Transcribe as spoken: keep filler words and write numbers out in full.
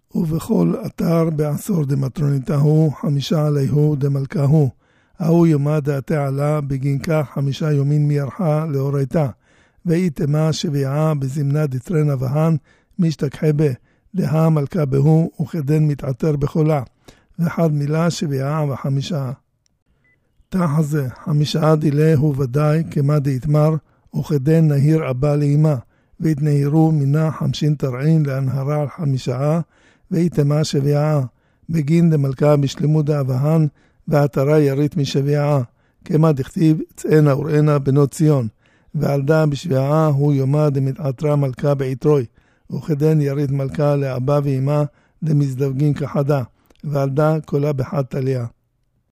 ובכל אתר בעשור דמטרוניתהו, חמישה עליהו דמלכהו. ההוא יומא דעתה עלה, בגין כך חמישה יומין מיירחה לאורייתה. ואיתמה שביעה בזמנה דתרנה והן, משתכחה בה, דה מלכה בהו, וכדן מתעתר בחולה. ואחד מילה שביעה וחמישה. תח זה, חמישה דילה הוא ודאי, כמה דהתמר, וכדן נהיר אבא לאמא. והתנהירו מנה חמשין תרעין להנהרה על חמישה, ואיתמה שביעה, בגין דמלכה בשלמות דאבהן, והתרה ירית משביעה, כמה דכתיב צאנה וראנה בנות ציון, ועל דה בשביעה הוא יומא דמתעתרה מלכה בעיטרוי, וכדן ירית מלכה לאבא ואמא דמזדווגין כחדה, ועל דה קולה בחד תליה.